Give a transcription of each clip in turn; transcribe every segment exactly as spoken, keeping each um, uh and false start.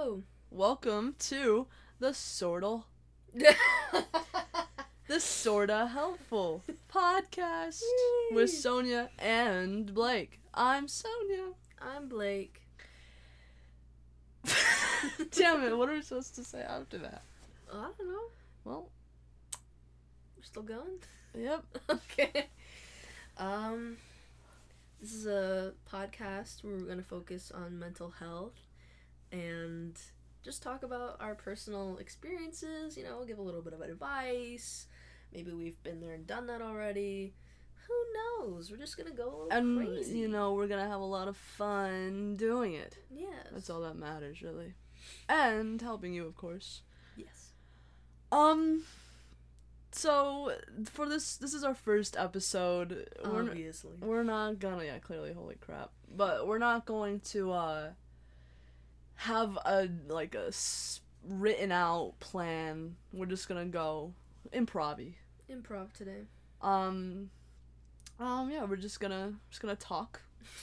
Hello. Welcome to the Sorta the Sorta Helpful podcast Yay. with Sonia and Blake. I'm Sonia. I'm Blake. Damn it, what are we supposed to say after that? Oh, I don't know. Well, We're still going? yep. Okay. Um, this is a podcast where we're going to focus on mental health and just talk about our personal experiences, you know, give a little bit of advice. Maybe we've been there and done that already. Who knows? We're just going to go a little And, crazy. you know, we're gonna have a lot of fun doing it. Yes. That's all that matters, really. And helping you, of course. Yes. Um... So, for this, this is our first episode. We're n- Obviously. We're not gonna, yeah, clearly, holy crap. But we're not going to, uh, have a, like, a s- written out plan. We're just gonna go improv-y. Improv today. Um, um, yeah, we're just gonna, just gonna talk.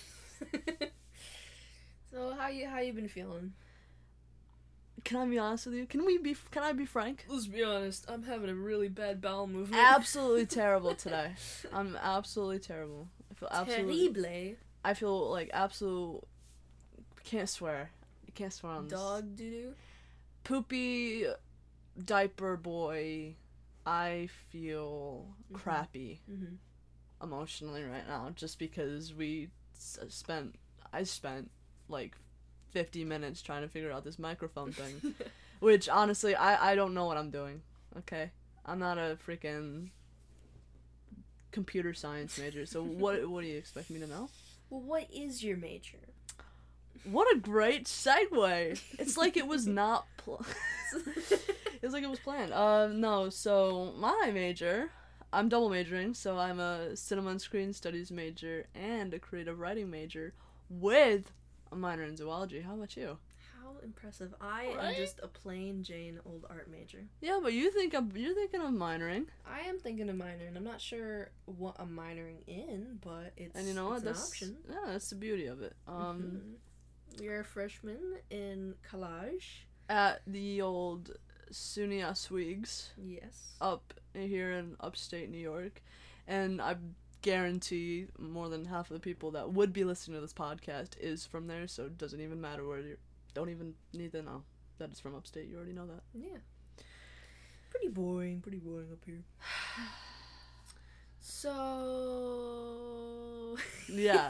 So, how you, how you been feeling? Can I be honest with you? Can we be, can I be frank? Let's be honest, I'm having a really bad bowel movement. Absolutely terrible today. I'm absolutely terrible. I feel absolutely, Terrible. I feel like absolute, can't swear. You can't swear on this. Dog doo-doo? Poopy diaper boy. I feel Mhm. crappy Mm-hmm. emotionally right now just because we s- spent I spent like fifty minutes trying to figure out this microphone thing, which honestly I I don't know what I'm doing. Okay? I'm not a freaking computer science major. So what what do you expect me to know? Well, what is your major? What a great segue. It's like it was not pl- It's like it was planned. Uh, no, so my major, I'm double majoring, so I'm a cinema and screen studies major and a creative writing major with a minor in zoology. How about you? How impressive. I am Right? just a plain Jane old art major. Yeah, but you think I'm, you're thinking of minoring, I am thinking of minoring. I'm not sure what I'm minoring in, but it's, and you know it's what? an That's option. yeah, that's the beauty of it. Um, Mhm. We are freshmen in collage. at the old SUNY Oswegs Yes. up here in upstate New York, and I guarantee more than half of the people that would be listening to this podcast is from there, so it doesn't even matter where you don't even need to know that it's from upstate. You already know that. Yeah. Pretty boring, pretty boring up here. So... Yeah.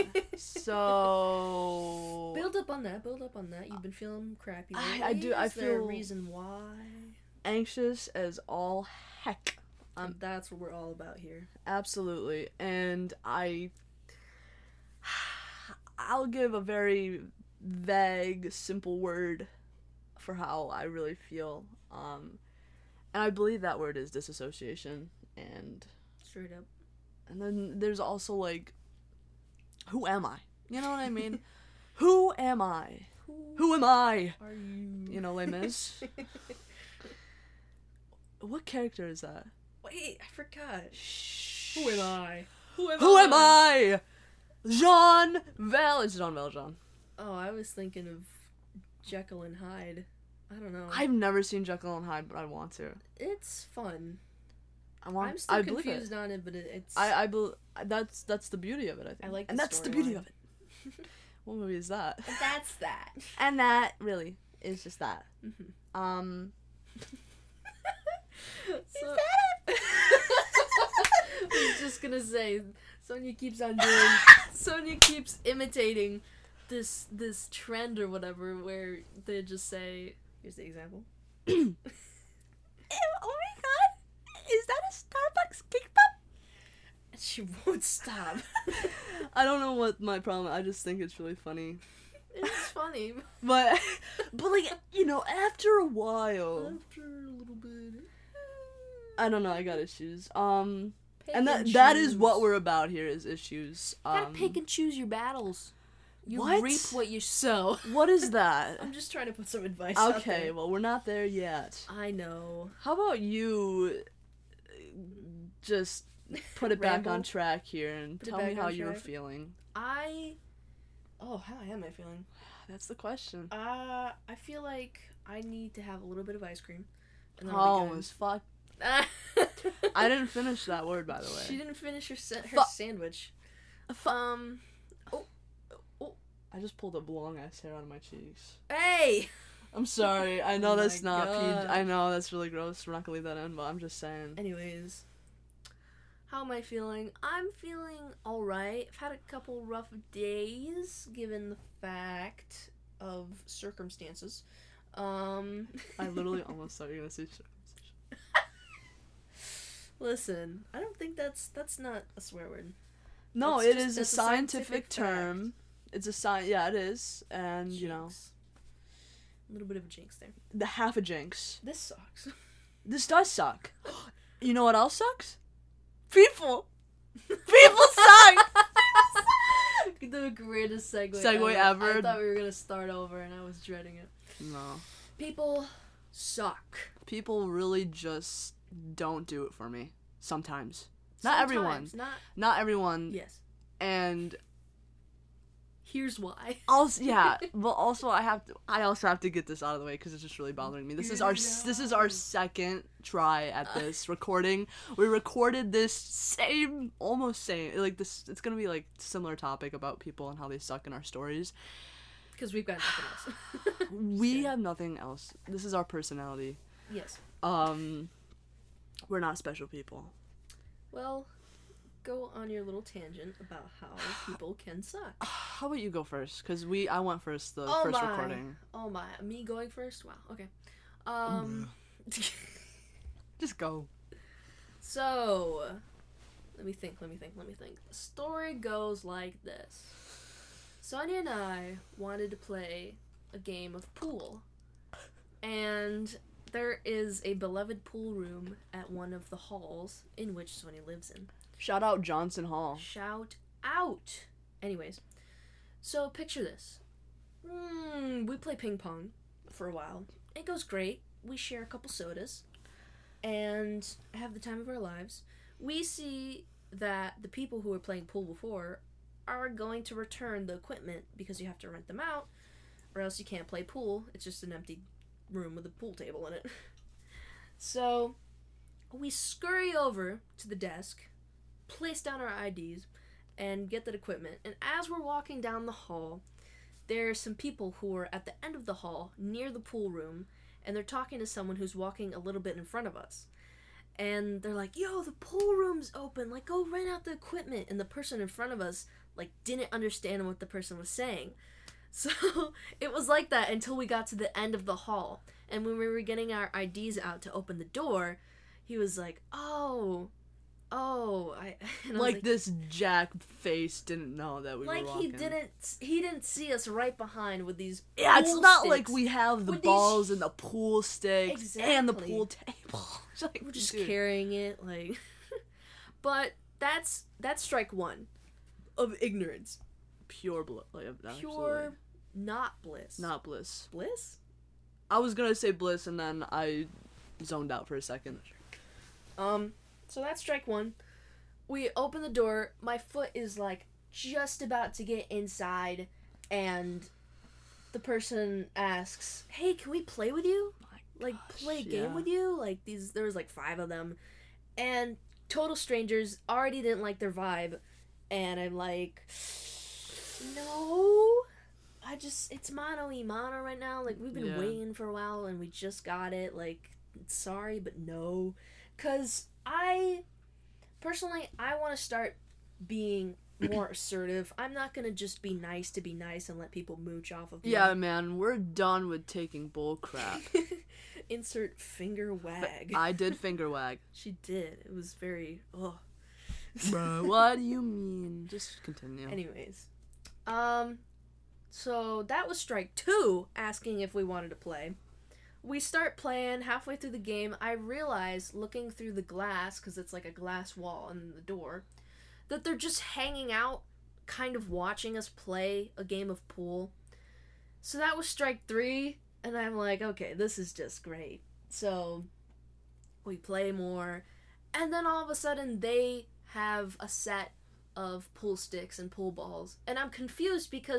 So Build up on that, build up on that. You've been feeling crappy I- lately. I do- I Is there a feel- reason why? anxious as all heck. Um, And that's what we're all about here. Absolutely. And I I'll give a very vague, simple word for how I really feel. Um and I believe that word is disassociation, and Straight up. and then there's also like, who am I? You know what I mean? Who am I? Who am I? are you? You know, Les Mis. What character is that? Wait, I forgot. Shh. Who am I? Who am Who I? am I? Jean Val. It's Jean Valjean. Oh, I was thinking of Jekyll and Hyde. I don't know. I've never seen Jekyll and Hyde, but I want to. It's fun. I want. I'm still I believe confused it. on it, but it, it's. I I bel That's that's the beauty of it. I think. I like and the that's the beauty storyline. of it. What movie is that? That's that. And that really is just that. Mhm. Um. So, I was just gonna say, Sonia keeps on doing. Sonia keeps imitating this this trend or whatever, where they just say, "Here's the example." Oh my god! Is that a Starbucks kick pop? And she won't stop. I don't know what my problem. I just think it's really funny. It's funny. But but like, you know, after a while, After a little bit. I don't know. I got issues. Um. Pick And that that is choose. what we're about here, is issues. You gotta Um, pick and choose your battles. You What? reap what you sow. what is that? I'm just trying to put some advice out Okay, there. well, we're not there yet. I know. How about you uh, just put it back on Ramble? track here and Put it tell me back how on you're track? feeling. I... Oh, how am I feeling? That's the question. Uh, I feel like I need to have a little bit of ice cream. And then Oh, I'll be as fuck. good. I didn't finish that word, by the way. She didn't finish her sa- her Fu- sandwich. Fu- Um. Oh, oh. I just pulled a long ass hair out of my cheeks. Hey. I'm sorry. I know Oh that's my not P G. God. I know that's really gross. We're not gonna leave that in, but I'm just saying. Anyways, how am I feeling? I'm feeling all right. I've had a couple rough days, given the fact of circumstances. Um. I literally almost thought you were gonna say circumcision. Listen, I don't think that's that's not a swear word. No, That's it just- is a that's a scientific, scientific term. It's a sci. Yeah, it is, and you know, Jinx. A little bit of a jinx there. the half a jinx. This sucks. This does suck. You know what else sucks? People. People suck. The greatest segue, Segue ever. ever. I thought we were gonna start over, and I was dreading it. No. People suck. People really just don't do it for me. Sometimes. Not everyone. Sometimes, Not Not everyone. yes. And Here's why. also, yeah, but also I have to. I also have to get this out of the way because it's just really bothering me. This is our. s This is our second try at this recording. We recorded this same, almost same, like this. It's gonna be like similar topic about people and how they suck in our stories. Because we've got nothing else. We kidding. have nothing else. This is our personality. Yes. Um, we're not special people. Well, go on your little tangent about how people can suck. How about you go first? Cause we, I went first the Oh first my. recording. Oh my, me going first? Wow. Okay. Um. Just go. So, let me think, let me think, let me think. The story goes like this. Sonia and I wanted to play a game of pool. And there is a beloved pool room at one of the halls in which Sonia lives in. Shout out Johnson Hall. Shout out! Anyways, so picture this. Mm, we play ping pong for a while. It goes great. We share a couple sodas and have the time of our lives. We see that the people who were playing pool before are going to return the equipment because you have to rent them out, or else you can't play pool. It's just an empty room with a pool table in it. So we scurry over to the desk, place down our I Ds, and get that equipment. And as we're walking down the hall, there's some people who are at the end of the hall near the pool room, and they're talking to someone who's walking a little bit in front of us. And they're like, yo, the pool room's open, like, go rent out the equipment. And the person in front of us, like, didn't understand what the person was saying. So it was like that until we got to the end of the hall. And when we were getting our I Ds out to open the door, he was like, oh, oh. I, and I was Like, like this jack face didn't know that we like were walking. he didn't he didn't see us right behind with these Yeah, it's pool not sticks. like we have the With these- balls and the pool sticks and the Exactly. pool table. It's like, We're just dude. carrying it, like. But that's that's strike one of ignorance. Pure bliss. Like, Pure, absolutely. not bliss. Not bliss. Bliss? I was gonna say bliss and then I zoned out for a second. Um, so that's strike one. We open the door. My foot is like just about to get inside, and the person asks, "Hey, can we play with you? Like, play a game yeah. with you?" Like these, there was like five of them, and total strangers. Already didn't like their vibe, and I'm like, no. I just, it's mono e mono right now. Like, we've been Yeah. waiting for a while and we just got it. Like, sorry, but no. Because I, personally, I want to start being more assertive. I'm not going to just be nice to be nice and let people mooch off of me. Yeah, man, we're done with taking bull crap. Insert finger wag. I did finger wag. She did. It was very, ugh. Bruh, what do you mean? Just continue. Anyways. Um... So that was strike two, asking if we wanted to play. We start playing. Halfway through the game, I realize, looking through the glass, because it's like a glass wall and the door, that they're just hanging out, kind of watching us play a game of pool. So that was strike three, and I'm like, okay, this is just great. So we play more, and then all of a sudden they have a set of pool sticks and pool balls, and I'm confused because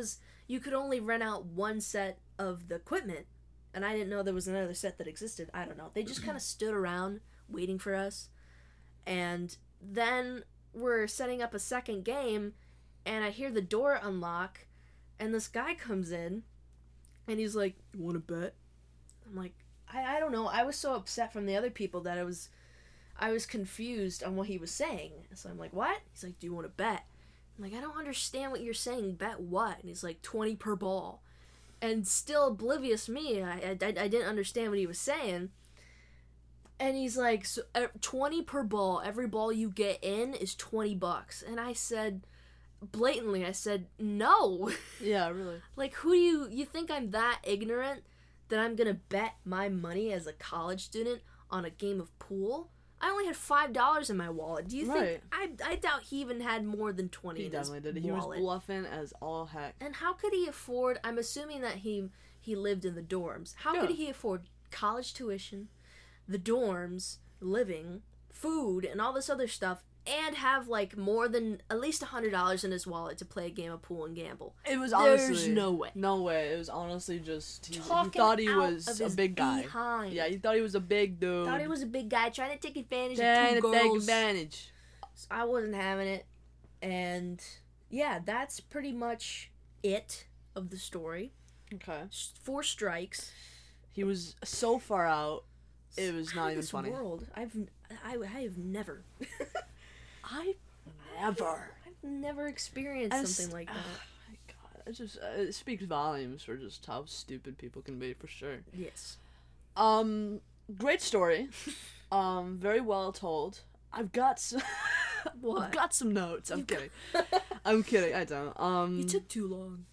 you could only rent out one set of the equipment, and I didn't know there was another set that existed. I don't know. They just kind of stood around waiting for us, and then we're setting up a second game, and I hear the door unlock, and this guy comes in, and he's like, "You want to bet?" I'm like, I, I don't know. I was so upset from the other people that I was, I was confused on what he was saying. So I'm like, what? He's like, "Do you want to bet?" I'm like, "I don't understand what you're saying. Bet what?" And he's like, twenty per ball. And still oblivious me, I, I, I didn't understand what he was saying. And he's like, so, uh, twenty per ball. Every ball you get in is twenty bucks. And I said, blatantly, I said, no. Yeah, really. Like, who do you, you think I'm that ignorant that I'm gonna bet my money as a college student on a game of pool? I only had five dollars in my wallet. Do you Right. think, I, I doubt he even had more than twenty He in his definitely did. He wallet. was bluffing as all heck. And how could he afford, I'm assuming that he he lived in the dorms. How Yeah. could he afford college tuition, the dorms, living, food, and all this other stuff, and have like more than at least one hundred dollars in his wallet to play a game of pool and gamble? It was There's honestly no way. No way. It was honestly just he, he Talking thought he out was of a his big guy. behind. Yeah, he thought he was a big dude. Thought he was a big guy trying to take advantage Trying of two to take girls. advantage. I wasn't having it. And yeah, that's pretty much it of the story. Okay. S- Four strikes. He was so far out. It was Out not of even this funny. World, I've I, I have never, I never. I've never experienced As- something like that. Oh my god, it just uh, it speaks volumes for just how stupid people can be, for sure. Yes. Um, great story. um, very well told. I've got some. What? I've got some notes. I'm You kidding. I'm kidding. I don't. Um, You took too long.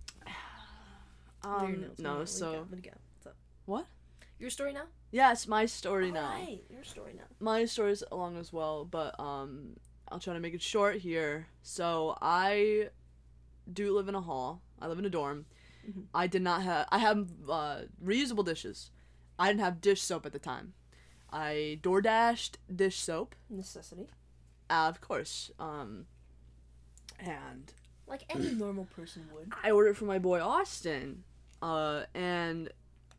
What are your um notes? no. What do you So got? What do you got? What's up? what? Your story now? Yeah, it's my story now. Alright, your story now. My story's long as well, but um, I'll try to make it short here. So I do live in a hall. I live in a dorm. Mhm. I did not have. I have uh, reusable dishes. I didn't have dish soap at the time. I door dashed dish soap, Necessity. uh, of course. Um, and Like any normal person would. I ordered for my boy Austin. Uh, and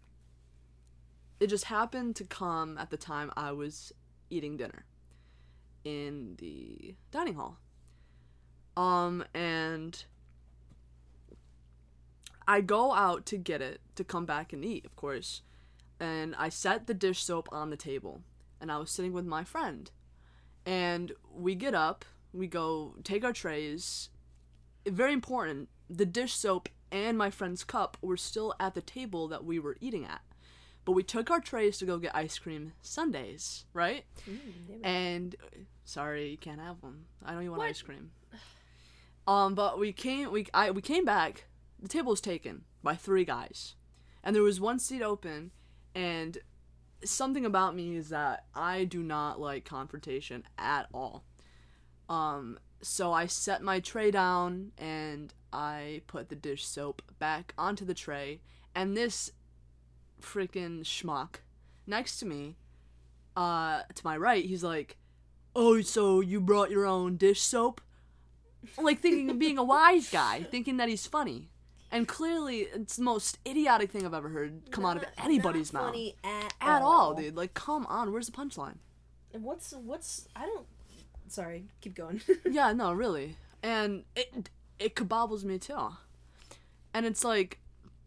it just happened to come at the time I was eating dinner in the dining hall. Um, and I go out to get it to come back and eat, of course. And I set the dish soap on the table, and I was sitting with my friend. And we get up, we go take our trays. Very important, the dish soap and my friend's cup were still at the table that we were eating at. But we took our trays to go get ice cream sundaes, right? Mm, damn it. And sorry, you can't have them. I know you want What? ice cream. Um, but we came we I we came back. The table was taken by three guys, and there was one seat open. And something about me is that I do not like confrontation at all. Um, so I set my tray down and I put the dish soap back onto the tray. And this freaking schmuck next to me, uh, to my right, he's like, "Oh, so you brought your own dish soap?" Like thinking of being a wise guy, thinking that he's funny. And clearly, it's the most idiotic thing I've ever heard come out of Not- anybody's not mouth. funny at, At all, dude. Like, come on, where's the punchline? And what's what's I don't. Sorry, keep going. Yeah, no, really. And it it kabobbles me too. And it's like,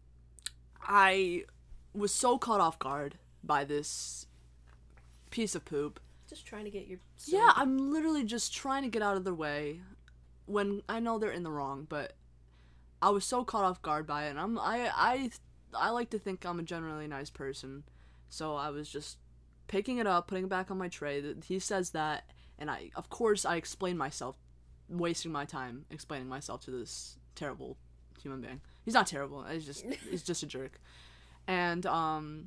I was so caught off guard by this piece of poop. Just trying to get your. Yeah, I'm literally just trying to get out of their way when I know they're in the wrong, but I was so caught off guard by it, and I'm I I I like to think I'm a generally nice person, so I was just picking it up, putting it back on my tray. That he says that, and I of course I explain myself, wasting my time explaining myself to this terrible human being. He's not terrible. He's just he's just a jerk, and um.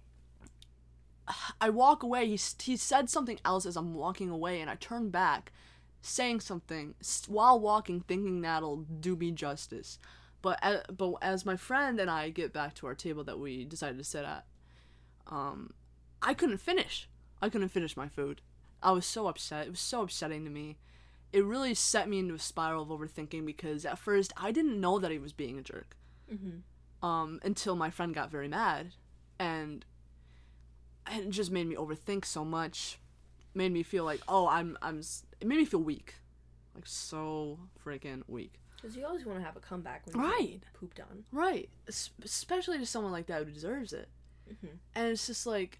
I walk away. He he said something else as I'm walking away, and I turn back, saying something while walking, thinking that'll do me justice. But as, but as my friend and I get back to our table that we decided to sit at, um, I couldn't finish. I couldn't finish my food. I was so upset. It was so upsetting to me, it really set me into a spiral of overthinking because at first I didn't know that he was being a jerk. Mm-hmm. Um, until my friend got very mad, and, and it just made me overthink so much. Made me feel like, oh, I'm, I'm, it made me feel weak. Like, so freaking weak. Because you always want to have a comeback when right. you're pooped on. Right. Es- especially to someone like that who deserves it. Mm-hmm. And it's just like,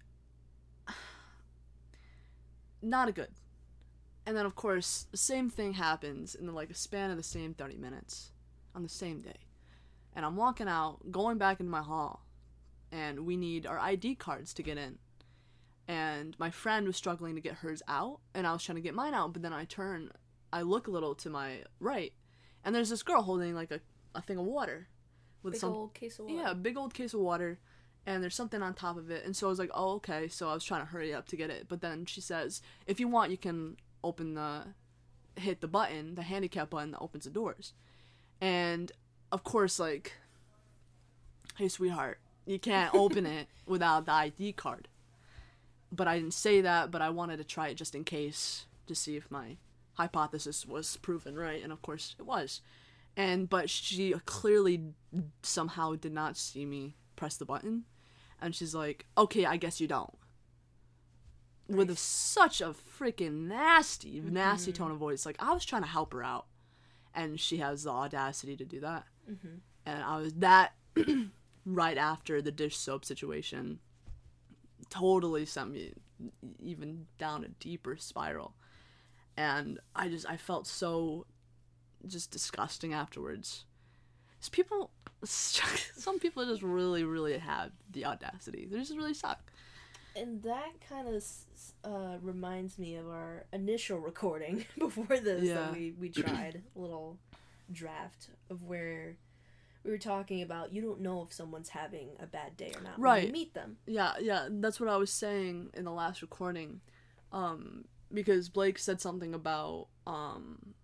not a good. And then, of course, the same thing happens in the, like a span of the same thirty minutes on the same day. And I'm walking out, going back into my hall, and we need our I D cards to get in. And my friend was struggling to get hers out, and I was trying to get mine out, but then I turn, I look a little to my right, and there's this girl holding, like, a, a thing of water. With big some, old case of water. Yeah, a big old case of water, and there's something on top of it. And so I was like, oh, okay. So I was trying to hurry up to get it. But then she says, if you want, you can open the, hit the button, the handicap button that opens the doors. And, of course, like, hey, sweetheart, you can't open it without the I D card. But I didn't say that, but I wanted to try it just in case to see if my hypothesis was proven right. And, of course, it was. And, but she clearly somehow did not see me press the button. And she's like, okay, I guess you don't. Nice. With a, such a freaking nasty, nasty mm-hmm. tone of voice. Like, I was trying to help her out. And she has the audacity to do that. Mm-hmm. And I was, that, right after the dish soap situation, totally sent me even down a deeper spiral. And I just, I felt so just disgusting afterwards. Because people, some people just really, really have the audacity. They just really suck. And that kind of uh, reminds me of our initial recording before this yeah. that we, we tried. A little draft of where we were talking about you don't know if someone's having a bad day or not right. when you meet them. Yeah, yeah. That's what I was saying in the last recording. Um, because Blake said something about um,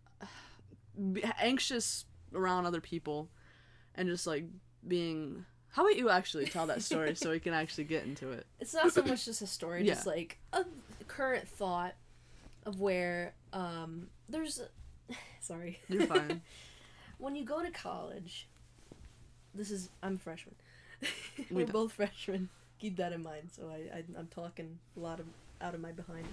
anxious around other people and just like being... How about you actually tell that story so we can actually get into it? It's not so much just a story, yeah. just like a current thought of where um, there's... Sorry. You're fine. When you go to college, this is... I'm a freshman. We We're don't. both freshmen. Keep that in mind. So I, I, I'm talking a lot of out of my behind.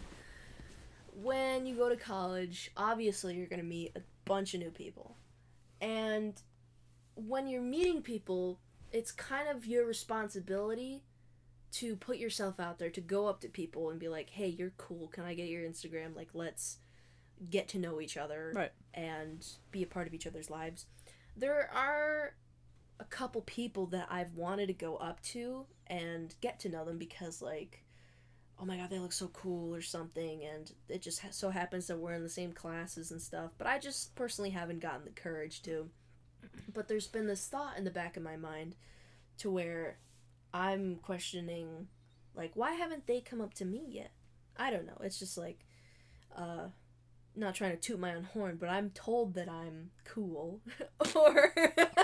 When you go to college, obviously you're going to meet a bunch of new people. And when you're meeting people... it's kind of your responsibility to put yourself out there, to go up to people and be like, hey, you're cool. Can I get your Instagram? Like, let's get to know each other right. and be a part of each other's lives. There are a couple people that I've wanted to go up to and get to know them because, like, oh my God, they look so cool or something. And it just so happens that we're in the same classes and stuff. But I just personally haven't gotten the courage to. But there's been this thought in the back of my mind to where I'm questioning, like, why haven't they come up to me yet? I don't know. It's just like, uh, not trying to toot my own horn, but I'm told that I'm cool. Or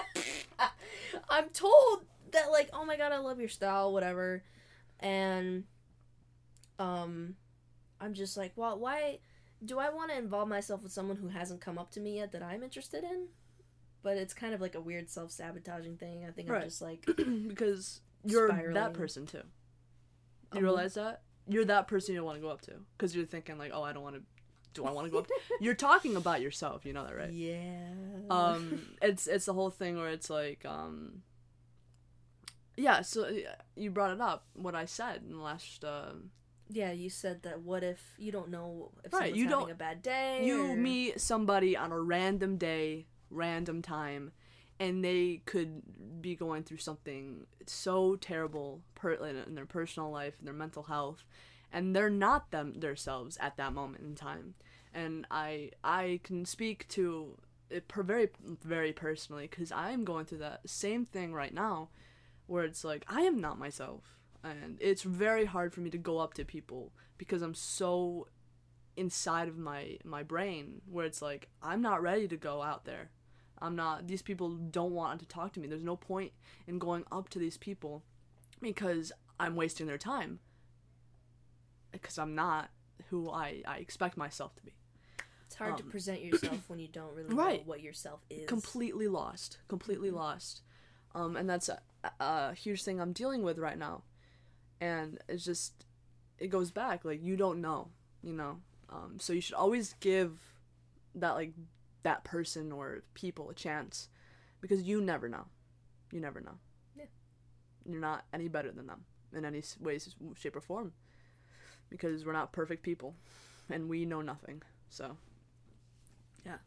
I'm told that, like, oh my God, I love your style, whatever. And, um, I'm just like, well, why do I want to involve myself with someone who hasn't come up to me yet that I'm interested in? But it's kind of like a weird self-sabotaging thing. I think right. I'm just like... because you're spiraling. That person, too. You um, realize that? You're that person you don't want to go up to. Because you're thinking, like, oh, I don't want to... Do I want to go up to... You're talking about yourself. You know that, right? Yeah. Um, It's it's the whole thing where it's like... um. Yeah, so you brought it up, what I said in the last... Uh, yeah, you said that what if you don't know if right, someone's you having don't, a bad day? You or... meet somebody on a random day... random time, and they could be going through something so terrible per- in their personal life and their mental health, and they're not them themselves at that moment in time. And I I can speak to it per- very very personally because I am going through that same thing right now, where it's like I am not myself, and it's very hard for me to go up to people because I'm so inside of my my brain where it's like I'm not ready to go out there. I'm not, these people don't want to talk to me. There's no point in going up to these people because I'm wasting their time. Because I'm not who I, I expect myself to be. It's hard Um, to present yourself when you don't really right. know what yourself is. Completely lost. Completely Mm-hmm. lost. Um, and that's a, a huge thing I'm dealing with right now. And it's just, it goes back, like, you don't know, you know? Um, so you should always give that, like, that person or people a chance. Because you never know. You never know. Yeah. You're not any better than them in any s- way, s- shape, or form. Because we're not perfect people. And we know nothing. So, yeah.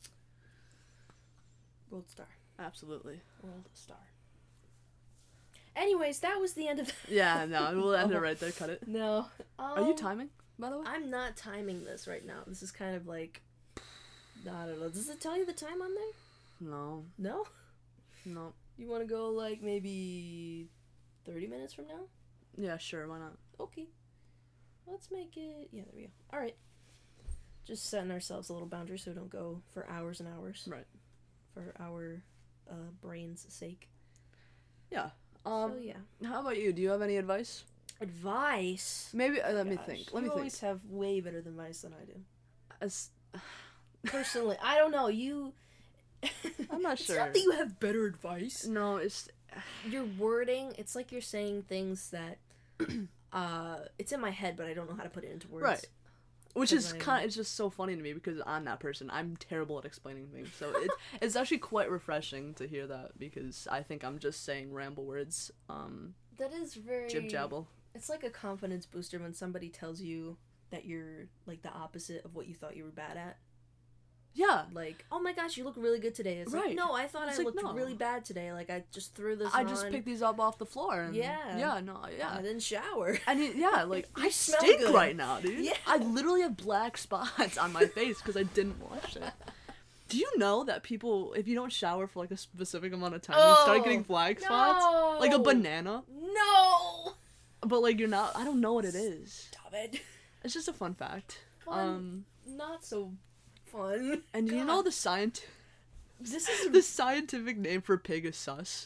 World star. Absolutely. World star. Anyways, that was the end of. Yeah, no, we'll end it Oh. right there. Cut it. No. Um, Are you timing, by the way? I'm not timing this right now. This is kind of like. I don't know. Does it tell you the time on there? No, No. no. You want to go like maybe thirty minutes from now? Yeah, sure. Why not? Okay. Let's make it. Yeah, there we go. All right. Just setting ourselves a little boundary so we don't go for hours and hours. Right. For our uh, brains' sake. Yeah. Um. so yeah. How about you? Do you have any advice? Advice. Maybe. Uh, let me Gosh, think. Let you me always think. have way better advice than I do. As, Personally, I don't know. You. I'm not It's sure. not that you have better advice. no, it's. Your wording, it's like you're saying things that. uh, it's in my head, but I don't know how to put it into words. Right. Which Because is I'm- kind. It's just so funny to me because I'm that person. I'm terrible at explaining things. So it, it's actually quite refreshing to hear that because I think I'm just saying ramble words. Um, That is very. jib jabble. It's like a confidence booster when somebody tells you that you're like the opposite of what you thought you were bad at. Yeah. Like, oh my gosh, you look really good today. It's Right. like, no, I thought It's I like, looked no. really bad today. Like, I just threw this I on. just picked these up off the floor. And, Yeah. Yeah. No. Yeah. I didn't shower. I mean, yeah, like, You I smell stink good. right now, dude. Yeah. I literally have black spots on my face because I didn't wash it. Do you know that people, if you don't shower for, like, a specific amount of time, you start Oh, getting black spots? Like a no. banana? No! But, like, you're not, I don't know what it is. Stop it. It's just a fun fact. Fun. Um, Not so fun. and do you God. know the scient- This is the scientific name for pig is sus?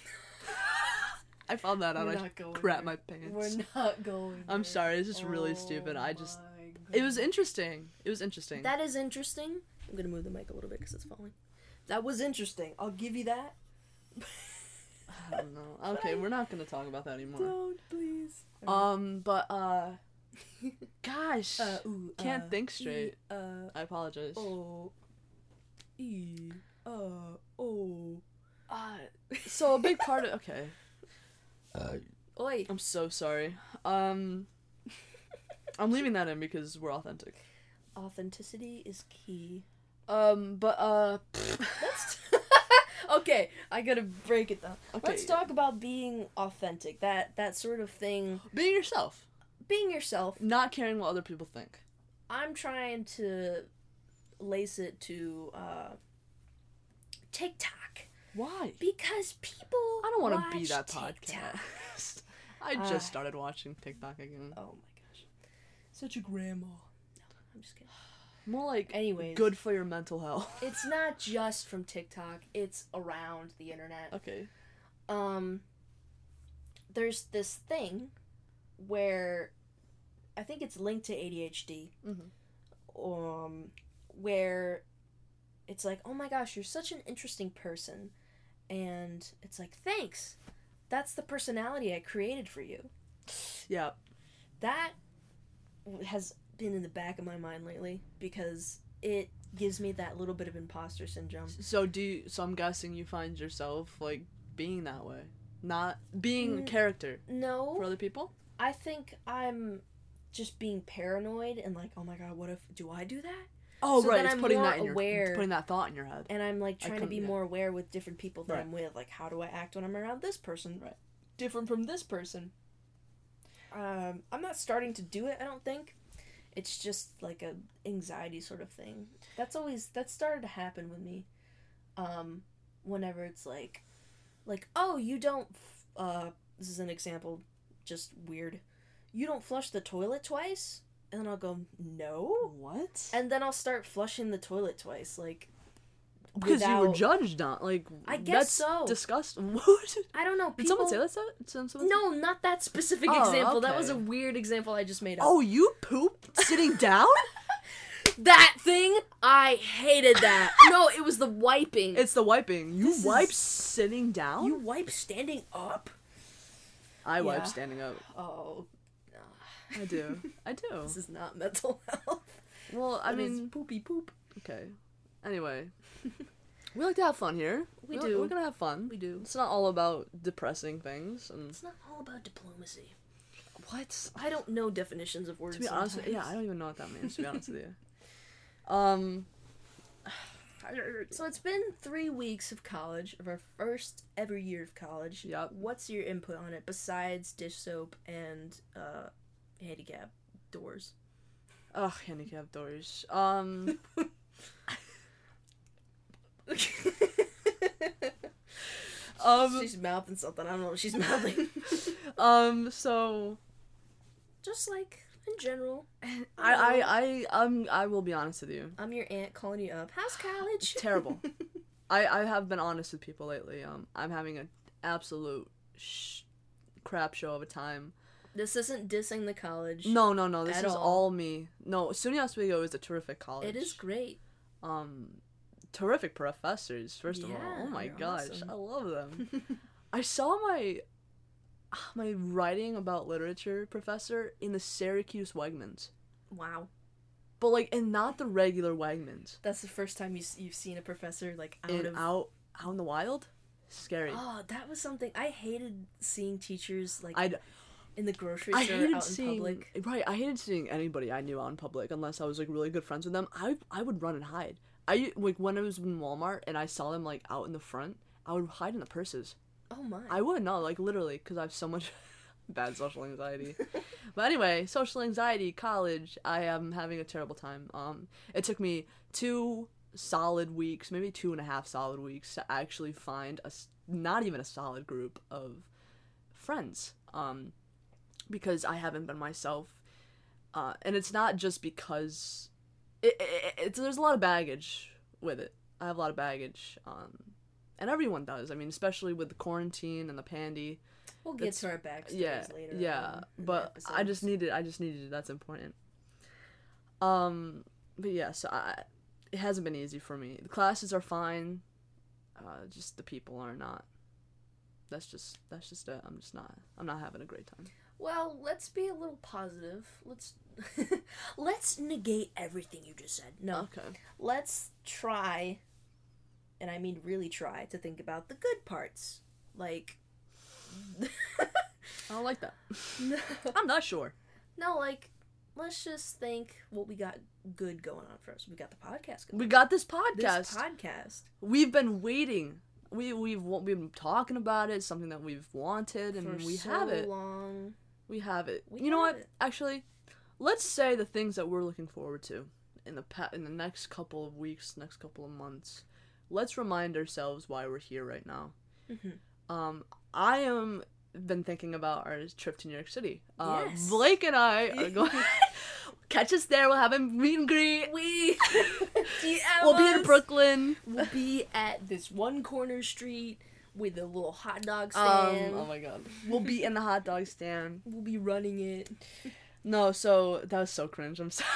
I found that out. We're I not going crap there. my pants. We're not going I'm there. sorry, it's just really Oh stupid. I just, my it was goodness. interesting. It was interesting. That is interesting. I'm gonna move the mic a little bit because it's falling. That was interesting. I'll give you that. I don't know. Okay, we're not gonna talk about that anymore. Don't, please. Um, but uh, gosh, Uh, ooh, can't uh, think straight. E, uh, I apologize. oh. E. Uh. Oh. Uh, so a big part of okay, Oi. I'm so sorry. Um, I'm leaving that in because we're authentic. Authenticity is key. Um, but uh, Let's. Okay, I gotta break it down. Okay. Let's talk about being authentic. That that sort of thing. being yourself, Being yourself. not caring what other people think. I'm trying to lace it to uh, TikTok Why? because people. I don't want to watch be that TikTok. podcast. I just Uh, started watching TikTok again. Oh my gosh, such a grandma. No, I'm just kidding. More like Anyways, good for your mental health. It's not just from TikTok. It's around the internet. Okay. Um, there's this thing where I think it's linked to A D H D. Mhm. Um, where it's like, oh my gosh, you're such an interesting person, and it's like, thanks. That's the personality I created for you. Yeah. That has been in the back of my mind lately because it gives me that little bit of imposter syndrome. So do you, so I'm guessing you find yourself like being that way, not being a Mm, character No, for other people. I think I'm just being paranoid and like, oh my god, what if do I do that? Oh So right, then it's I'm putting more that in your aware. putting that thought in your head. And I'm like I trying to couldn't- be yeah. more aware with different people that Right. I'm with. Like, how do I act when I'm around this person? Right. Different from this person. Um, I'm not starting to do it. I don't think. It's just like a anxiety sort of thing. That's always that started to happen with me. Um, whenever it's like, like oh you don't. f- Uh, this is an example, just weird. You don't flush the toilet twice, and then I'll go no, What? and then I'll start flushing the toilet twice, like. Because you were without- judged on, like I guess that's so. disgusting. What? I don't know. Did People... someone say that? Did someone say- No, not that specific Oh, example. That was a okay. weird example I just made up. Oh, you poop sitting down? That thing, I hated that. No, it was the wiping. It's the wiping. You This wipe is- sitting down? You wipe standing up? I wipe Yeah. standing up. Oh, I do. I do. this is not mental health. Well, I That is mean, poopy poop. okay. Anyway, we like to have fun here. We We're- do. We're gonna have fun. We do. It's not all about depressing things. And It's not all about diplomacy. what? I don't know definitions of words. To be honest, sometimes. yeah, I don't even know what that means. To be honest with you. Um. So it's been three weeks of college, of our first ever year of college. Yep. What's your input on it besides dish soap and uh, handicap doors? Ugh, handicap doors. Um. um. She's mouthing something. I don't know what she's mouthing. Um. So. Just like in general. I, I, I, um, I will be honest with you. I'm your aunt calling you up. How's college? Terrible. I, I have been honest with people lately. Um, I'm having an absolute sh- crap show of a time. This isn't dissing the college. No, no, no. This At is all. all me. No, SUNY Oswego is a terrific college. It is great. Um, terrific professors. First of all, Yeah, oh my they're gosh, awesome. I love them. I saw my my writing about literature professor in the Syracuse Wegmans, Wow. but like, and not the regular Wegmans. That's the first time you, s- you've seen a professor, like, out In of... out out in the wild, scary. Oh, that was something... I hated seeing teachers, like, I in the grocery I store hated out in seeing public. right. I hated seeing anybody I knew out in public unless I was like really good friends with them. I I would run and hide. I like when I was in Walmart and I saw them like out in the front. I would hide in the purses. Oh, my. I would not like literally because I have so much bad social anxiety. But anyway, social anxiety, college. I am having a terrible time. Um, it took me two solid weeks, maybe two and a half solid weeks to actually find a s- not even a solid group of friends. Um, because I haven't been myself. Uh, and it's not just because it, it, it's there's a lot of baggage with it. I have a lot of baggage. Um, and everyone does. I mean, especially with the quarantine and the pandy. We'll get It's- to our backstories Yeah, later. yeah. on in the But I just episodes. needed. I just needed. That's important. Um, but yeah. So I, it hasn't been easy for me. The classes are fine. Uh, just the people are not. That's just. That's just it. I'm just not. I'm not having a great time. Well, let's be a little positive. Let's let's negate everything you just said. No, Okay. let's try, and I mean really try, to think about the good parts. Like, I don't like that. no, I'm not sure. no, like, let's just think what we got good going on for us. We got the podcast going. We got this podcast. This podcast. We've been waiting. We we've we've been talking about it. Something that we've wanted, and for we so have it. long. We have it. We you know have what? it. Actually, let's say the things that we're looking forward to in the pa- in the next couple of weeks, next couple of months. Let's remind ourselves why we're here right now. Mhm. Um, I am been thinking about our trip to New York City. Uh, Yes. Blake and I are going. Catch us there. We'll have a meet and greet. We We'll be in Brooklyn. We'll be at this one corner street with a little hot dog Um, stand. oh my god. We'll be in the hot dog stand. We'll be running it. No, so that was so cringe. I'm sorry.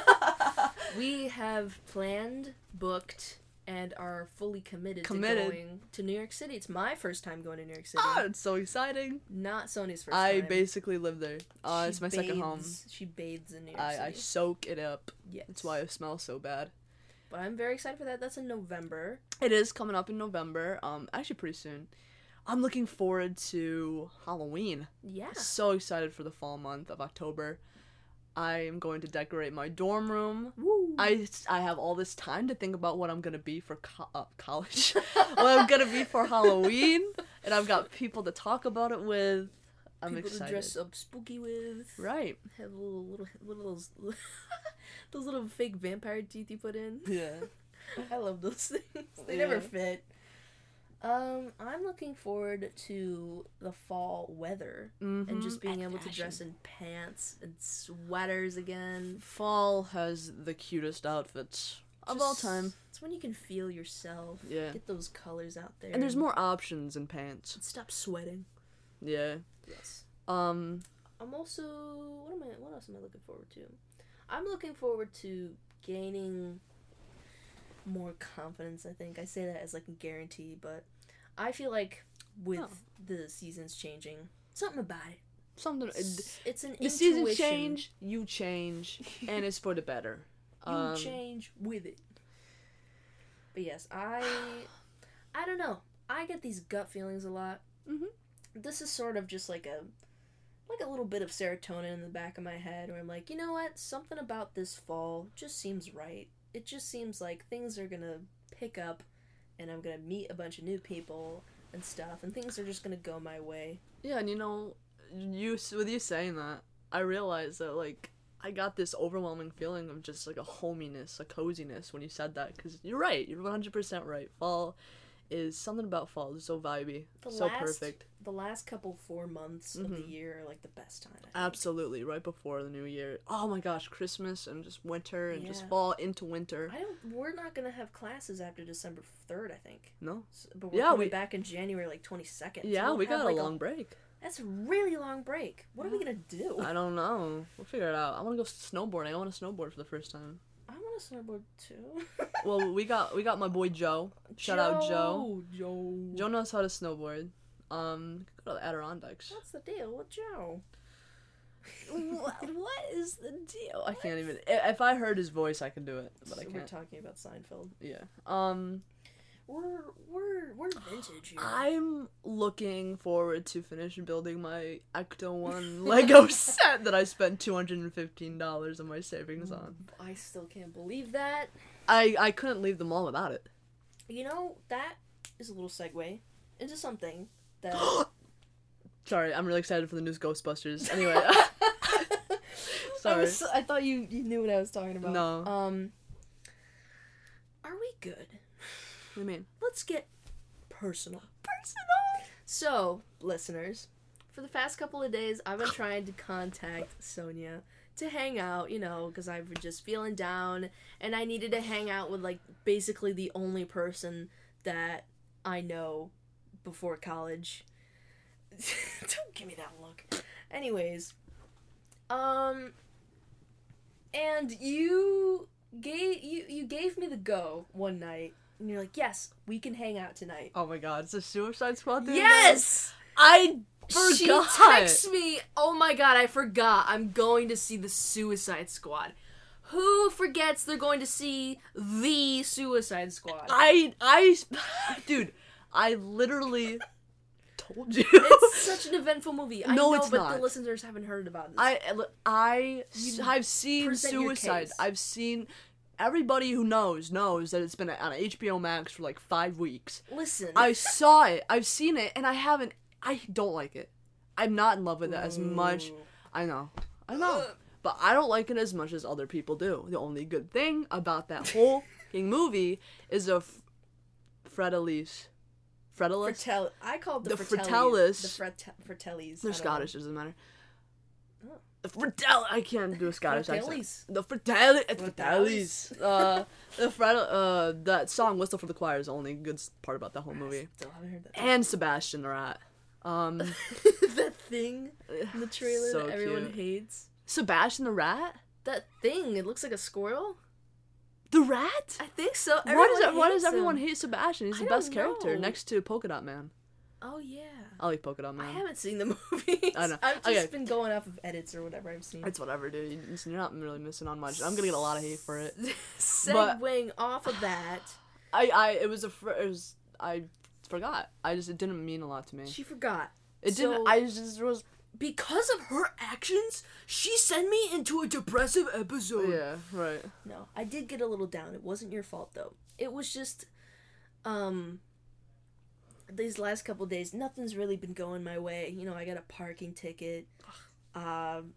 We have planned, booked, and are fully committed, Committed. to going to New York City. It's my first time going to New York City. Oh, it's so exciting. Not Sony's first I time. basically live there. Uh, She it's my second home. bathes- She bathes in New York I, City. I soak it up. Yes. That's why it smells so bad. But I'm very excited for that. That's in November. It is coming up in November. Um, actually pretty soon. I'm looking forward to Halloween. Yeah. So excited for the fall month of October. I am going to decorate my dorm room. Woo. I, I have all this time to think about what I'm gonna be for co- uh, college, what I'm gonna be for Halloween, and I've got people to talk about it with. I'm People excited. to dress up spooky with. Right. Have little little little those, those little fake vampire teeth you put in. Yeah. I love those things. They Yeah. never fit. Um, I'm looking forward to the fall weather Mm-hmm. and just being And able to fashion. dress in pants and sweaters again. Fall has the cutest outfits of all Just- time. It's when you can feel yourself. Yeah. Get those colors out there. And there's more options in pants. Stop sweating. Yeah. Yes. Um. I'm also what am I what else am I looking forward to? I'm looking forward to gaining more confidence, I think. I say that as like a guarantee, but I feel like with Oh. the seasons changing, something about it. Something. It's, it's an The intuition. seasons change, you change, and it's for the better. You Um, change with it. But yes, I I don't know. I get these gut feelings a lot. Mhm. This is sort of just like a like a little bit of serotonin in the back of my head where I'm like, you know what? Something about this fall just seems right. It just seems like things are going to pick up and I'm going to meet a bunch of new people and stuff and things are just going to go my way. Yeah, and you know, you with you saying that, I realized that like I got this overwhelming feeling of just like a hominess, a coziness when you said that, because you're right, you're one hundred percent right. Fall is something about fall is so vibey, The so last, perfect. The last couple four months of the Mhm. year are like the best time. I think. Absolutely, right before the new year. Oh my gosh, Christmas and just winter and just Yeah. fall into winter. I don't. We're not gonna have classes after December third, I think. No. S but we're Yeah, coming we- back in January, like twenty second. Yeah, we got a long break. That's a really long break. What are we gonna do? I don't know. We'll figure it out. I want to go snowboarding. I want to snowboard for the first time. I want to snowboard too. Well, we got we got my boy Joe. Shout out Joe. Joe. Joe knows how to snowboard. Um, go to the Adirondacks. What's the deal with Joe? what, what is the deal? I can't even. i- If I heard his voice, I could do it, but I So we're can't. talking about Seinfeld. Yeah. Um, We're we're we're vintage here. I'm looking forward to finish building my Ecto One Lego set that I spent two hundred and fifteen dollars of my savings on. I still can't believe that. I I couldn't leave the mall without it. You know, that is a little segue into something that. Sorry, I'm really excited for the news Ghostbusters. Anyway. I, Sorry. was, I thought you, you knew what I was talking about. No. Um. Are we good? What do you mean? Let's get personal. Personal. So, listeners, for the past couple of days, I've been trying to contact Sonia to hang out, you know, because I've been just feeling down, and I needed to hang out with, like, basically the only person that I know before college. Don't give me that look. Anyways, um, and you gave you you gave me the go one night, and you're like, yes, we can hang out tonight. Oh my god, it's a Suicide Squad thing? Yes! I forgot. She texts me, oh my god, I forgot. I'm going to see the Suicide Squad. Who forgets they're going to see the Suicide Squad? I, I, dude, I literally told you. It's such an eventful movie. I No, know, it's but not. the listeners haven't heard about this. I, I, You I've seen present your Suicide. case. I've seen, everybody who knows, knows that it's been on H B O Max for like five weeks. Listen. I saw it, I've seen it, and I haven't, I don't like it. I'm not in love with it as much. Ooh. I know. I know. Ugh. But I don't like it as much as other people do. The only good thing about that whole fucking movie is a f- Fred Elise. Fred Elise? Fratel- I called the, The Fratellis. Fratellis. The Fret- Fratellis. They're I don't Scottish, doesn't matter. Oh. The Fratel- I can't do a Scottish Fratellis. accent. The Fratelli- Fratellis. Fratellis. Uh, the Fred- uh, that song, Whistle for the Choir, is the only good s- part about that whole movie. Still haven't heard that. And Sebastian the Rat. Um, That thing in the trailer so that everyone cute. hates. Sebastian the Rat? That thing, it looks like a squirrel. The Rat? I think so. Why Everyone does, it, why does hates everyone him. hate Sebastian? He's I the best don't character know. next to Polka Dot Man. Oh yeah. I like Polka Dot I Man. haven't seen the movies. I know. I've just Okay. been going off of edits or whatever I've seen. It's whatever, dude. You- You're not really missing on much. I'm gonna get a lot of hate for it. Segueing off of that, I, I, it was a, fr- it was, I forgot. I just, it didn't mean a lot to me. she forgot. It didn't. So- I just was. Because of her actions, she sent me into a depressive episode. Yeah. Right. No, I did get a little down. It wasn't your fault though. It was just, um, these last couple days, nothing's really been going my way. You know, I got a parking ticket. Um,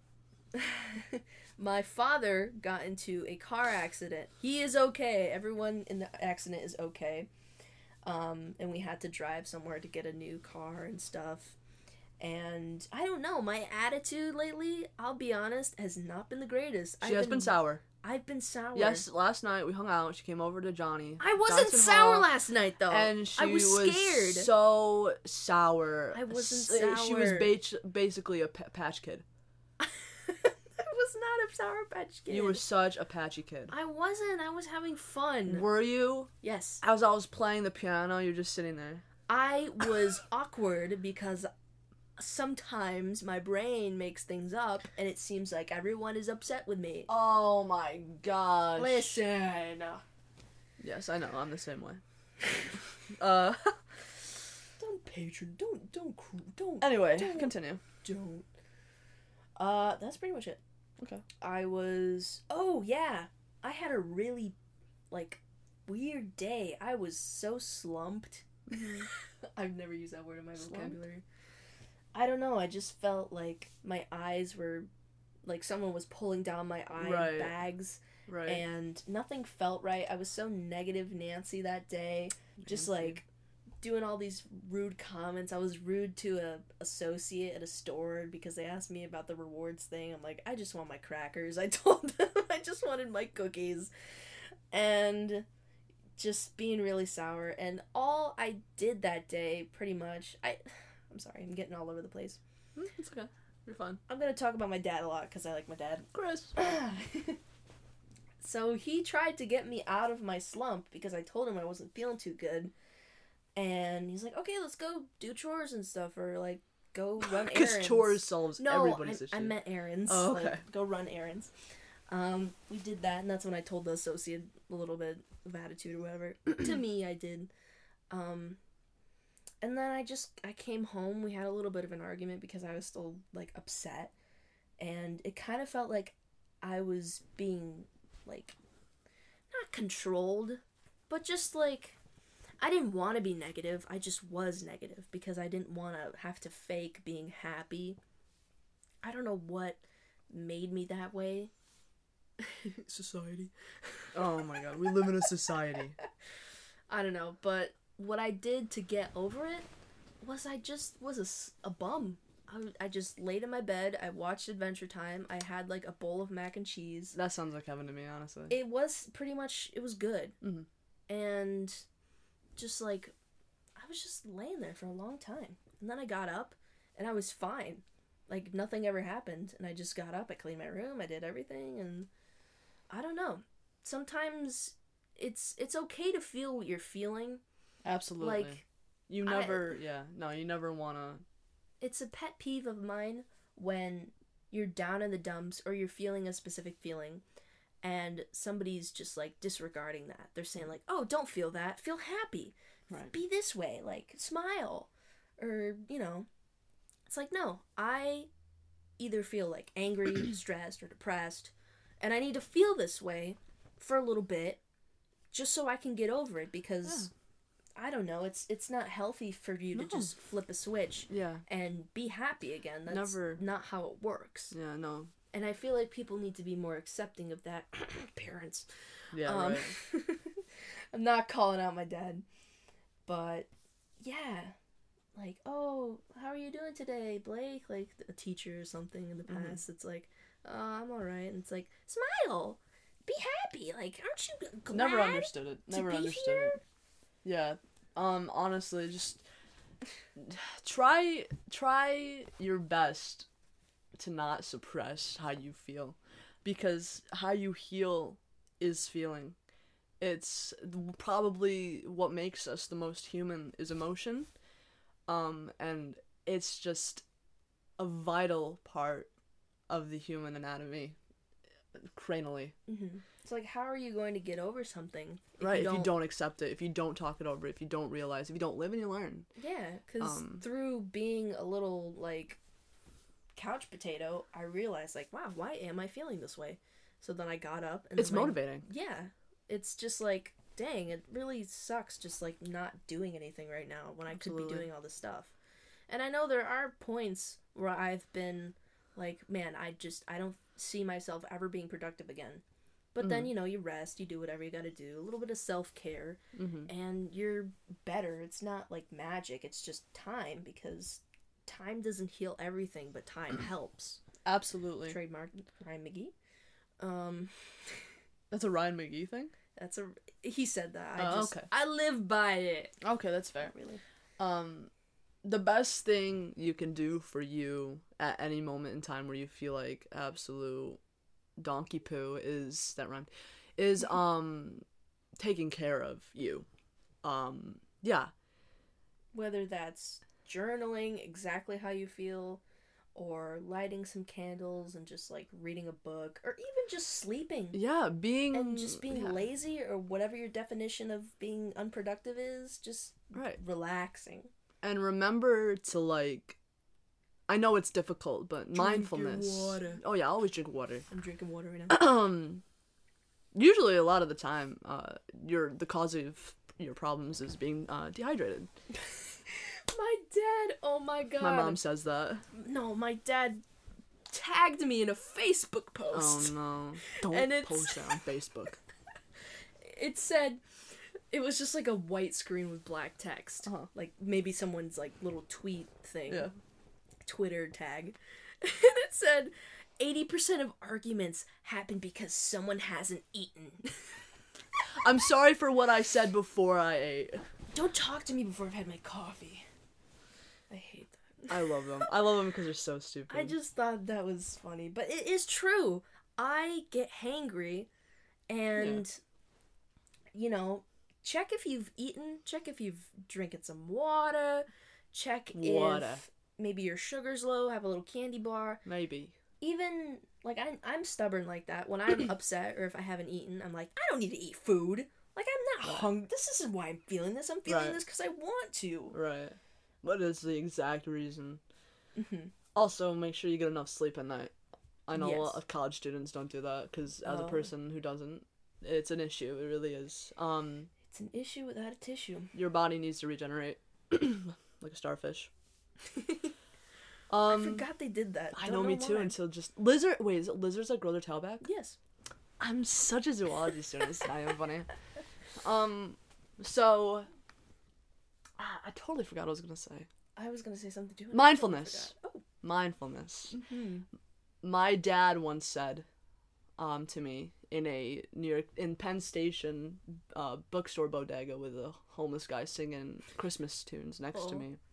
my father got into a car accident. He is okay. Everyone in the accident is okay. Um, and we had to drive somewhere to get a new car and stuff. And I don't know, my attitude lately, I'll be honest, has not been the greatest. She I've has been, sour. I've been sour. Yes. Last night we hung out. She came over to Johnny. I wasn't Dyson sour Hall, last night though. And she I was scared. so sour. I wasn't S- She was sour. ba- basically a p- patch kid. I was not a Sour Patch Kid. You were such a patchy kid. I wasn't. I was having fun. Were you? Yes. As I was playing the piano, you're just sitting there. I was awkward because sometimes my brain makes things up and it seems like everyone is upset with me. Oh my gosh. Listen. Yes, I know. I'm the same way. uh. Don't patron. Don't don't don't. Anyway, don't, continue. Don't. Uh, that's pretty much it. Okay. I was. Oh yeah, I had a really, like, weird day. I was so slumped. I've never used that word in my Slump? vocabulary. I don't know. I just felt like my eyes were, like someone was pulling down my eye Right. bags, Right. and nothing felt right. I was so negative Nancy that day. Just Nancy. like doing all these rude comments. I was rude to a associate at a store because they asked me about the rewards thing. I'm like, I just want my crackers. I told them I just wanted my cookies. And just being really sour. And all I did that day, pretty much, I, I'm sorry, I'm getting all over the place. Mm, it's okay. You're fine. I'm going to talk about my dad a lot because I like my dad. Chris. So he tried to get me out of my slump because I told him I wasn't feeling too good. And he's like, okay, let's go do chores and stuff, or like go run errands. Because chores solves no, everybody's I, issue. I meant errands. Oh, okay. Like, go run errands. Um, we did that, and that's when I told the associate a little bit of attitude or whatever. To me, I did. Um, and then I just, I came home. We had a little bit of an argument because I was still, like, upset. And it kind of felt like I was being, like, not controlled, but just, like, I didn't want to be negative. I just was negative because I didn't want to have to fake being happy. I don't know what made me that way. Society. Oh my god, we live in a society. I don't know, but what I did to get over it was I just was a, s- a bum. I, I just laid in my bed. I watched Adventure Time. I had like a bowl of mac and cheese. That sounds like heaven to me, honestly. It was pretty much, it was good. Mm-hmm. And just like, I was just laying there for a long time. And then I got up and I was fine. Like nothing ever happened. And I just got up, I cleaned my room, I did everything, and I don't know. Sometimes it's it's okay to feel what you're feeling. Absolutely. Like, you I- never, yeah, no, you never want to. It's a pet peeve of mine when you're down in the dumps or you're feeling a specific feeling and somebody's just like disregarding that. They're saying like, oh, don't feel that. Feel happy. Right. Be this way. Like, smile. Or, you know. It's like, no. I either feel like angry, stressed, or depressed. And I need to feel this way for a little bit just so I can get over it because... Yeah. I don't know, it's it's not healthy for you to No. just flip a switch Yeah. and be happy again. That's Never. not how it works. Yeah, no. And I feel like people need to be more accepting of that. Parents. Yeah, Um, right. I'm not calling out my dad. But, yeah. Like, oh, how are you doing today, Blake? Like, a teacher or something in the Mhm. past. It's like, oh, I'm alright. And it's like, smile! Be happy! Like, aren't you glad? Never understood it. Never be understood here? it. Yeah. Um, honestly, just try try your best to not suppress how you feel, because how you heal is feeling. It's probably what makes us the most human is emotion. Um, and it's just a vital part of the human anatomy, cranially. Mm-hmm. It's like, how are you going to get over something? If Right, you if you don't accept it, if you don't talk it over, if you don't realize, if you don't live and you learn. Yeah, because Um, through being a little, like, couch potato, I realized, like, wow, why am I feeling this way? So then I got up and It's then, like, motivating. yeah, it's just like, dang, it really sucks just, like, not doing anything right now when I could Absolutely. be doing all this stuff. And I know there are points where I've been like, man, I just, I don't see myself ever being productive again. But then, Mhm. you know, you rest, you do whatever you gotta do, a little bit of self-care, Mm-hmm. and you're better. It's not like magic, it's just time, because time doesn't heal everything, but time helps. Absolutely. Trademark Ryan McGee. Um, That's a Ryan McGee thing? that's a, he said that. I Oh, just, okay. I live by it. Okay, that's fair. Not really. Um, the best thing you can do for you at any moment in time where you feel like absolute donkey poo is that rhymed is um taking care of you. Um yeah. Whether that's journaling exactly how you feel, or lighting some candles and just like reading a book, or even just sleeping. Yeah, being and just being yeah. lazy, or whatever your definition of being unproductive is, just right. relaxing. And remember to like I know it's difficult, but drink mindfulness. Your water. Oh yeah, always drink water. I'm drinking water right now. um usually a lot of the time, uh your the cause of your problems is being uh dehydrated. My dad, oh my god. My mom says that. No, my dad tagged me in a Facebook post. Oh no. Don't And it's- post that on Facebook. It said, it was just like a white screen with black text. Uh-huh. Like maybe someone's like little tweet thing. Yeah. Twitter tag. And it said, eighty percent of arguments happen because someone hasn't eaten. I'm sorry for what I said before I ate. Don't talk to me before I've had my coffee. I hate that. I love them. I love them because they're so stupid. I just thought that was funny. But it is true. I get hangry, and, yeah. you know, check if you've eaten, check if you've drinking some water, check Water. if maybe your sugar's low, have a little candy bar. Maybe. Even, like, I'm, I'm stubborn like that. When I'm upset or if I haven't eaten, I'm like, I don't need to eat food. Like, I'm not Right. hungry. This isn't why I'm feeling this. I'm feeling Right. this because I want to. Right. But it's the exact reason. Mm-hmm. Also, make sure you get enough sleep at night. I know a lot Yes. of college students don't do that, because as Oh. a person who doesn't, it's an issue. It really is. Um, It's an issue without a tissue. your body needs to regenerate. Like a starfish. I Um, forgot they did that. I Don't know, me too, why. until just... Lizard... Wait, is it lizards that grow their tail back? Yes. I'm such a zoology student. It's not even funny. Um, so... ah, I totally forgot what I was gonna say. I was gonna say something too. Mindfulness. Oh. Mindfulness. Mm-hmm. My dad once said um, to me in a New York... In Penn Station uh, bookstore bodega with a homeless guy singing Christmas tunes next to Oh. me.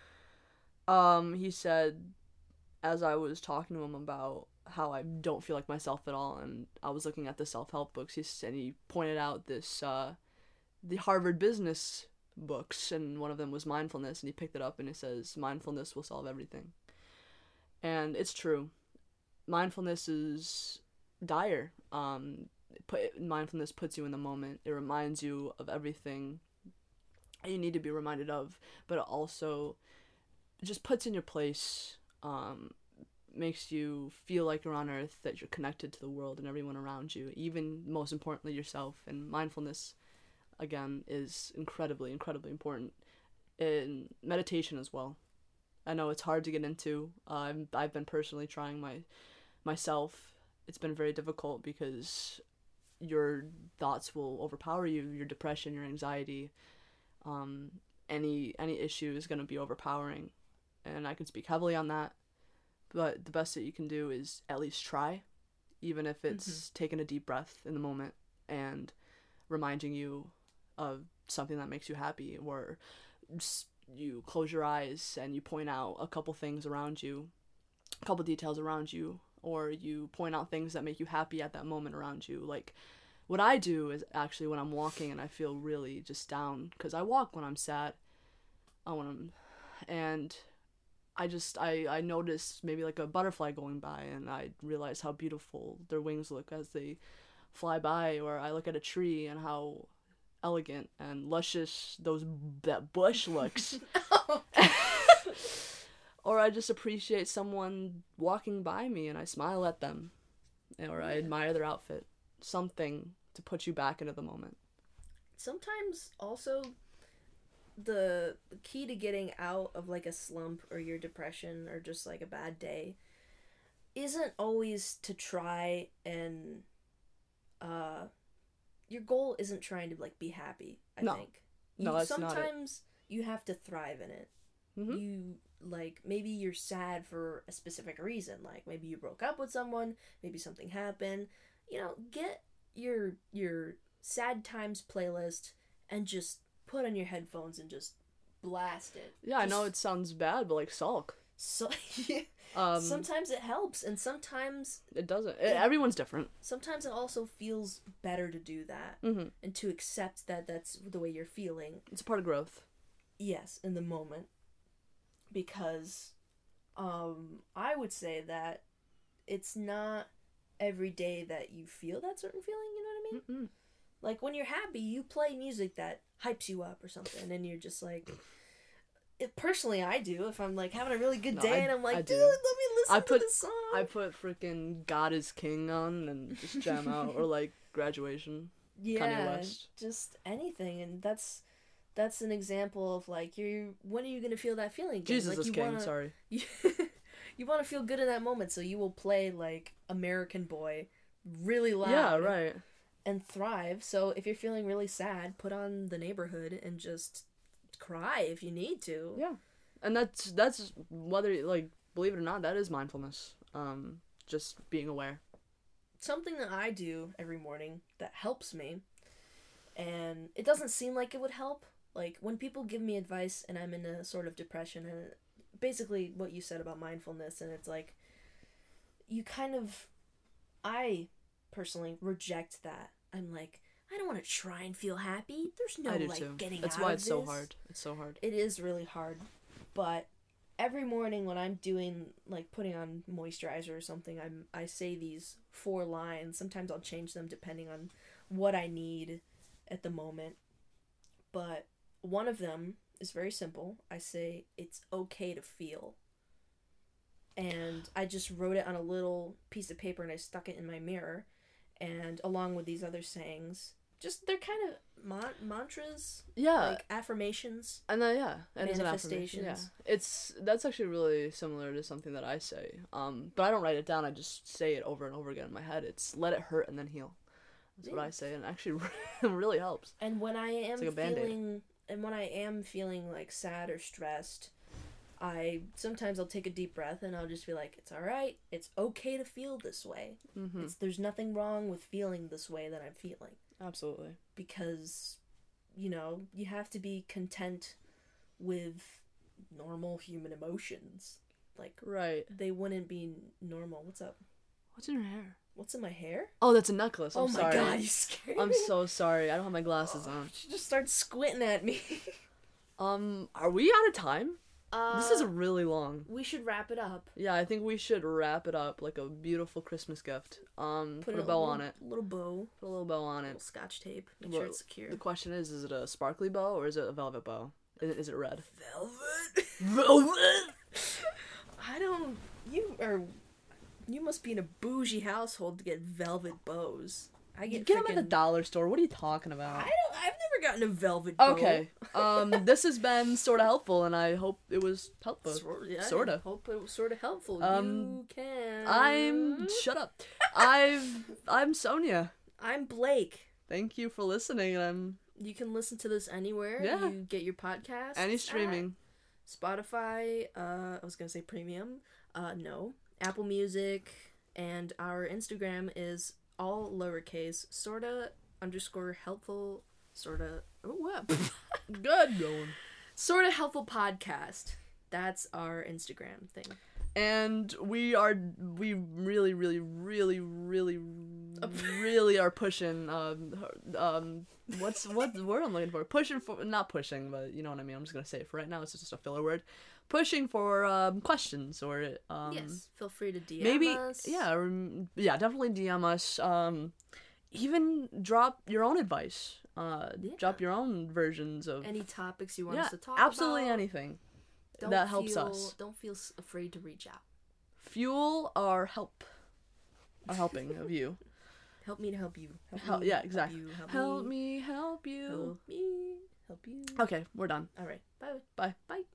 Um, he said, as I was talking to him about how I don't feel like myself at all, and I was looking at the self-help books, he said, he pointed out this, uh, the Harvard Business books, and one of them was mindfulness, and he picked it up, and it says, mindfulness will solve everything. And it's true. Mindfulness is dire. Um, put, mindfulness puts you in the moment. It reminds you of everything you need to be reminded of, but it also just puts in your place, um, makes you feel like you're on Earth, that you're connected to the world and everyone around you, even most importantly yourself. And mindfulness, again, is incredibly, incredibly important. In meditation as well. I know it's hard to get into. Uh, I've, I've been personally trying my myself. It's been very difficult because your thoughts will overpower you, your depression, your anxiety. Um, any any issue is going to be overpowering. And I can speak heavily on that, but the best that you can do is at least try, even if it's mm-hmm. taking a deep breath in the moment and reminding you of something that makes you happy, or just you close your eyes and you point out a couple things around you, a couple details around you, or you point out things that make you happy at that moment around you. Like, what I do is actually when I'm walking and I feel really just down, because I walk when I'm sad, I when I'm, and I just, I, I notice maybe like a butterfly going by, and I realize how beautiful their wings look as they fly by, or I look at a tree and how elegant and luscious those that bush looks. Or I just appreciate someone walking by me and I smile at them, or I admire their outfit. Something to put you back into the moment. Sometimes also the key to getting out of like a slump or your depression or just like a bad day isn't always to try and uh your goal isn't trying to like be happy. I no. think no, you, that's sometimes not it. You have to thrive in it. Mm-hmm. You like maybe you're sad for a specific reason, like maybe you broke up with someone, maybe something happened. You know, get your your sad times playlist and just put on your headphones and just blast it. Yeah, just I know it sounds bad, but like sulk. So Um, sometimes it helps, and sometimes it doesn't. It, everyone's different. sometimes it also feels better to do that Mm-hmm. and to accept that that's the way you're feeling. It's a part of growth. Yes, in the moment, because um, I would say that it's not every day that you feel that certain feeling. You know what I mean? Mm-mm. Like when you're happy, you play music that hypes you up or something, and you're just like. It, personally, I do. If I'm like having a really good No, day I- and I'm like, I dude, do. let me listen I put- to this song. I put freaking God is King on and just jam out, or like Graduation. yeah, West. just anything, and that's that's an example of like you. When are you gonna feel that feeling? Again? Jesus like, is you King. Wanna, Sorry. You, you want to feel good in that moment, so you will play like American Boy, really loud. Yeah. Right. And thrive. So if you're feeling really sad, put on The Neighborhood and just cry if you need to. Yeah. And that's that's whether like believe it or not, that is mindfulness. Um, just being aware. Something that I do every morning that helps me, and it doesn't seem like it would help. Like when people give me advice and I'm in a sort of depression, and basically what you said about mindfulness, and it's like you kind of, I personally reject that. I'm like, I don't want to try and feel happy. There's no I do like too. getting That's out why of it's so this. hard. It's so hard. It is really hard, but every morning when I'm doing like putting on moisturizer or something, I'm I say these four lines. Sometimes I'll change them depending on what I need at the moment. But one of them is very simple. I say it's okay to feel. And I just wrote it on a little piece of paper and I stuck it in my mirror. And along with these other sayings, just they're kind of mon- mantras, Yeah. like affirmations. And then yeah, it is an affirmation. Yeah, Manifestations. it's that's actually really similar to something that I say. Um, but I don't write it down. I just say it over and over again in my head. It's let it hurt and then heal. That's what Yeah. I say, and actually really helps. And when I am like a Band-Aid. feeling, and when I am feeling like sad or stressed, I sometimes I'll take a deep breath and I'll just be like, it's all right. It's okay to feel this way. Mm-hmm. It's there's nothing wrong with feeling this way that I'm feeling, Absolutely. because, you know, you have to be content with normal human emotions. Like Right. they wouldn't be normal. What's up? What's in your hair? What's in my hair? Oh, that's a necklace. I'm oh my sorry. god, you scared I'm me. so sorry. I don't have my glasses on. She just started squinting at me. Um, are we out of time? Uh, This is really long. we should wrap it up. Yeah, I think we should wrap it up like a beautiful Christmas gift. Um, put, a little- bow on it. Little bow. Put a little bow on Little it. scotch tape. Make Well, sure it's secure. The question is, is it a sparkly bow or is it a velvet bow? Is it, is it red? Velvet. Velvet! I don't. You are. You must be in a bougie household to get velvet bows. I You get. get them at the frickin- dollar store. What are you talking about? I don't. I've never gotten a velvet bow. Okay. Um, this has been sort of helpful, and I hope it was helpful. Sor- yeah, sorta. Hope it was sort of helpful. Um, you can. I'm shut up. I've I'm Sonia. I'm Blake. Thank you for listening, and I'm You can listen to this anywhere. Yeah. You get your podcast. any streaming. Spotify, uh, I was gonna say premium, uh, no, Apple Music, and our Instagram is all lowercase, sorta underscore helpful, sorta, oh, what? Good going. sorta helpful podcast. That's our Instagram thing. And we are we really really really really really are pushing um um what's what word I'm looking for pushing for not pushing but you know what I mean. I'm just gonna say it for right now. It's just a filler word. Pushing for um questions or um Yes, feel free to D M maybe us. yeah or, yeah definitely D M us. Um, even drop your own advice. Uh, Yeah. drop your own versions of Any topics you want yeah us to talk absolutely about. anything. Don't that helps feel, us. Don't feel s- afraid to reach out. Fuel our help, our helping of you. Help me to help you. Help Help, me, yeah, help exactly. you, help, Help me. me, help you. Help me. Help you. Okay, we're done. All right. Bye. Bye. Bye.